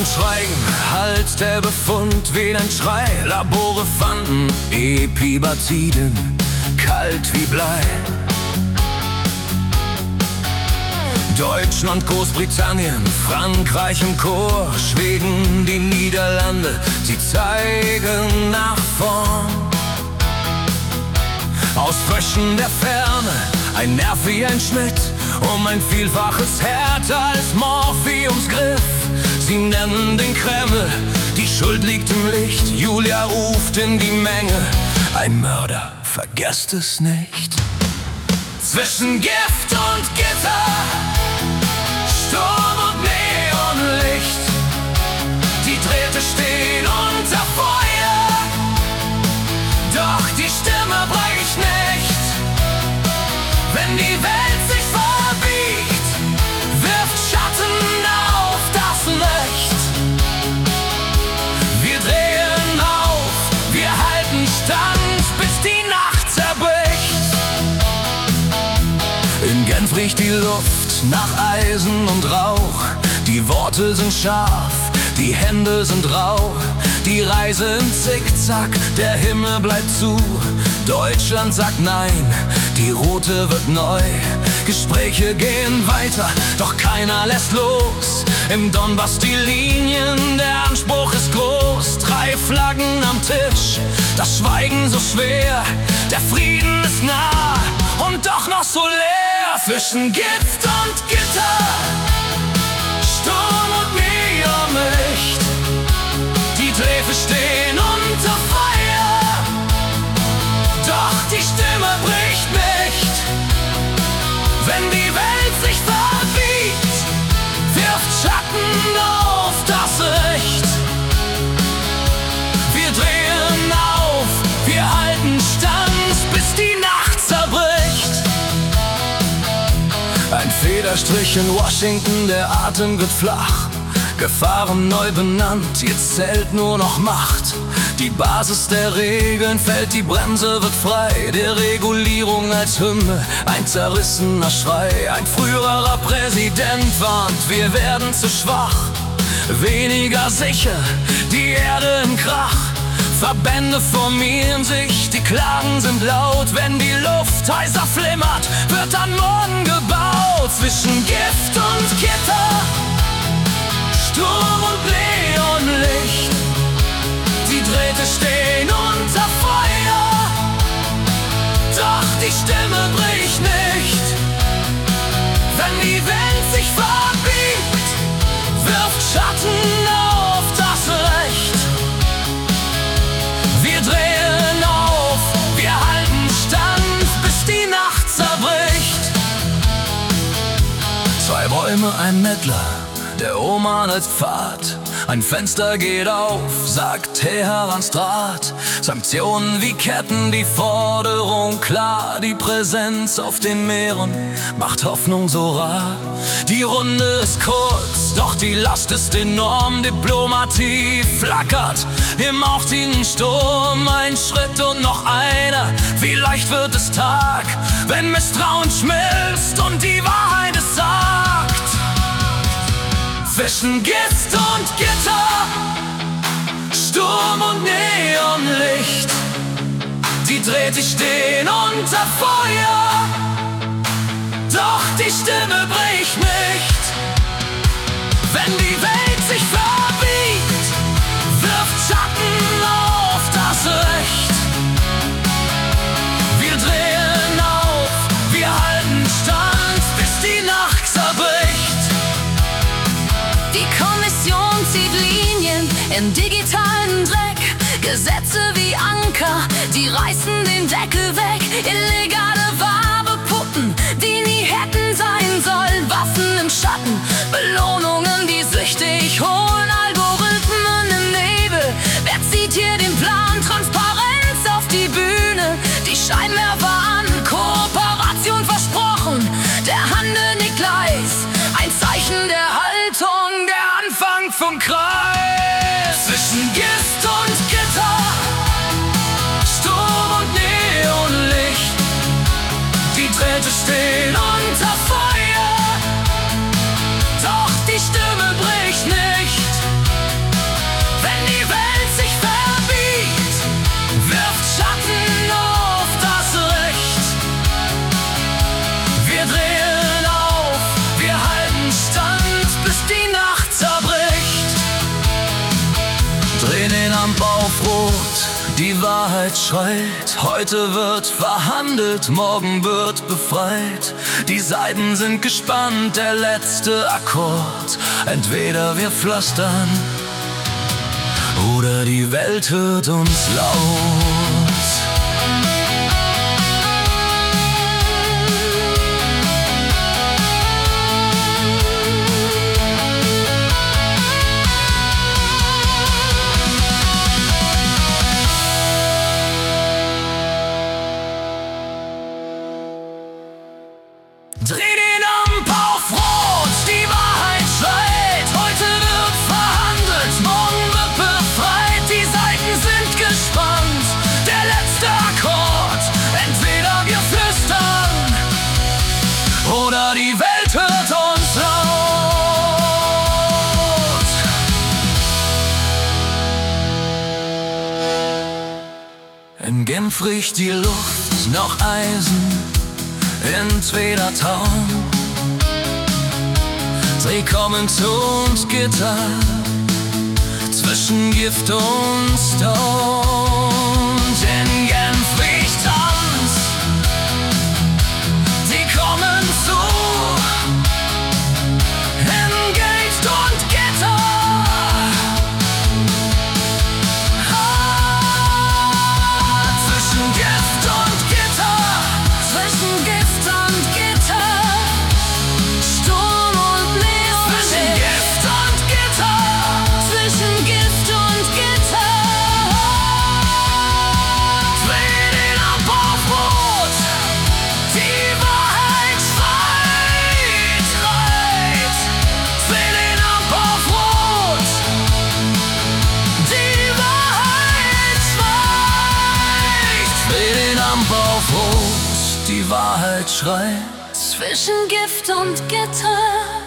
im Schweigen hallt der Befund wie ein Schrei. Labore fanden Epibatiden, kalt wie Blei. Deutschland, Großbritannien, Frankreich im Chor, Schweden, die Niederlande, sie zeigen nach vorn. Aus Fröschen der Ferne, ein Nerv wie ein Schnitt, ein Vielfaches härter als Morphiums Griff. Sie nennen den Kreml, die Schuld liegt im Licht. Julia ruft in die Menge, ein Mörder, vergesst es nicht. Zwischen Gift und Gitter, Sturm und Neonlicht, die Drähte stehen unter Feuer, doch die Stimme bricht nicht. Wenn die Welt sich verbiegt, wirft Schatten auf das Licht. Wir drehen auf, wir halten stand, bis die Nacht zerbricht. In Genf riecht die Luft nach Eisen und Rauch. Die Worte sind scharf, die Hände sind rau. Die Reise im Zickzack, der Himmel bleibt zu. Deutschland sagt nein, die Route wird neu. Gespräche gehen weiter, doch keiner lässt los. Im Donbass die Linien, der Anspruch ist groß. 3 Flaggen am Tisch, das Schweigen so schwer. Der Frieden ist nah und doch noch so leer. Zwischen Gift und Gitter, Sturm und Neonlicht, die Drähte stehen unter Feuer, doch die Stimme bricht nicht. Wenn die Welt sich verbiegt, wirft Schatten auf das Licht. Wir drehen auf, wir halten stand, bis die Nacht zerbricht. Ein Federstrich in Washington, der Atem wird flach. Gefahren neu benannt, jetzt zählt nur noch Macht. Die Basis der Regeln fällt, die Bremse wird frei. Der Regulierung als Hymne, ein zerrissener Schrei. Ein früherer Präsident warnt, wir werden zu schwach. Weniger sicher, die Erde im Krach. Verbände formieren sich, die Klagen sind laut. Wenn die Luft heißer flimmert, wird an morgen gebaut. Zwischen Gift und Gitter, Sturm und Neonlicht, die Drähte stehen unter Feuer, doch die Stimme bricht nicht. Wenn die Welt sich verbiegt, wirft Schatten auf das Licht. Wir drehen auf, wir halten stand, bis die Nacht zerbricht. 2 Bäume, ein Mittler, der Oman als Pfad. Ein Fenster geht auf, sagt Teherans Draht. Sanktionen wie Ketten, die Forderung klar. Die Präsenz auf den Meeren macht Hoffnung so rar. Die Runde ist kurz, doch die Last ist enorm. Diplomatie flackert im aufziehenden Sturm. Ein Schritt und noch einer, vielleicht wird es Tag, wenn Misstrauen schmilzt und die Wahrheit es sagt. Zwischen Gift und Gitter, Sturm und Neonlicht, die Drähte stehen unter Feuer, doch die Stimme bricht nicht. Wenn die Welt sich verbiegt, wirft Schatten auf das Licht. Wir drehen auf, wir halten stand, bis die Nacht zerbricht. Die Kommission zieht Linien im digitalen Dreck. Gesetze wie Anker, die reißen den Deckel weg. Illegale Werbepuppen, die nie hätten sein sollen. Waffen im Schatten, Belohnungen, die süchtig holen. Algorithmen im Nebel, wer zieht hier den Plan? Transparenz auf die Bühne, die Scheinwerfer an. Kooperation versprochen, der Handel nickt leis. Ein Zeichen der Haltung, der Anfang vom Kreis. Zwischen Gift und Gitter, Sturm und Neonlicht, die Drähte stehen unter Feuer, doch die Stimme bricht nicht. Die Wahrheit schreit, heute wird verhandelt, morgen wird befreit. Die Saiten sind gespannt, der letzte Akkord. Entweder wir pflastern oder die Welt hört uns laut. Dreh den Amp auf Rot, die Wahrheit schreit. Heute wird verhandelt, morgen wird befreit. Die Saiten sind gespannt, der letzte Akkord. Entweder wir flüstern oder die Welt hört uns laut. In Genf riecht die Luft noch Eisen, entweder Traum. Sie kommen zu uns Gitter zwischen Gift und Stone. In Genf riecht Tanz, sie kommen zu Engaged und Gitter. Zwischen Gift und Gitter, zwischen Gift und Gitter, Sturm und Neon. Zwischen Gift und Gitter, zwischen Gift und Gitter. Dreh den Amp auf Rot, die Wahrheit schreit, schreit. Dreh den Amp auf Rot, die Wahrheit schreit. Dreh den Amp auf Rot, die Wahrheit schreit. Zwischen Gift und Gitter.